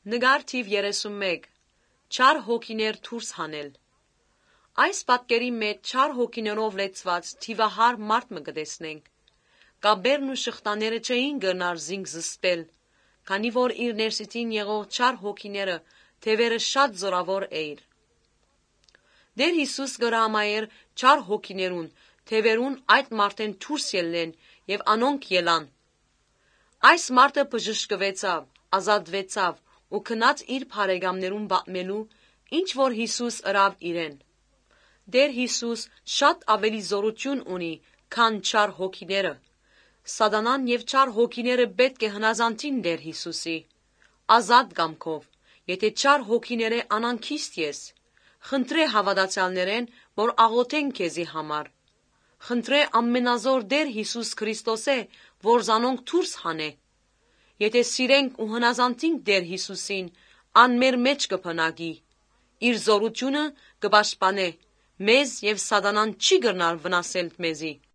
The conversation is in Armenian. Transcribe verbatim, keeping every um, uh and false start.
Նկար թիվ երեսունմեկ. Չար հոգիներ դուրս հանել։ Այս պատկերի մեջ չար հոգիներով լեցված թիվահար մարդ մը կտեսնենք։ Կաբերն ու շղթաները չէին գնար զինք զսպել, քանի որ իր ներսիտին եղող չար հոգիները թևերը շատ զորավոր էիր։ Տեր Հիսուս կհրամայեր չար հոգիներուն, թևերուն այդ մարդեն դուրս ելնեն եւ անոնք ելան։ Այս մարդը բժշկվեցավ, ազատվեցավ ու քնած իր բարեկամներուն պատմելու, ինչ որ Հիսուս ըրավ իրեն։ Տեր Հիսուս շատ ավելի զորություն ունի, քան չար հոգիները։ Սատանան եւ չար հոգիները պետք է հնազանդին Տեր Հիսուսի, ազատ կամքով, եթե չար հոգիները անանքիստ ես։ Խնդրե հավատացյալներեն, որ աղոթեն քեզի համար։ Խնդրե ամենազոր Տեր Հիսուս Քրիստոսե, որ զանոնք դուրս հանե։ Եթե սիրենք ու հնազանդենք Տեր Հիսուսին, ան մեր մեջ կփնակի, իր զորությունը կպաշտպանե մեզ եւ սատանան չի կրնար վնասել մեզի։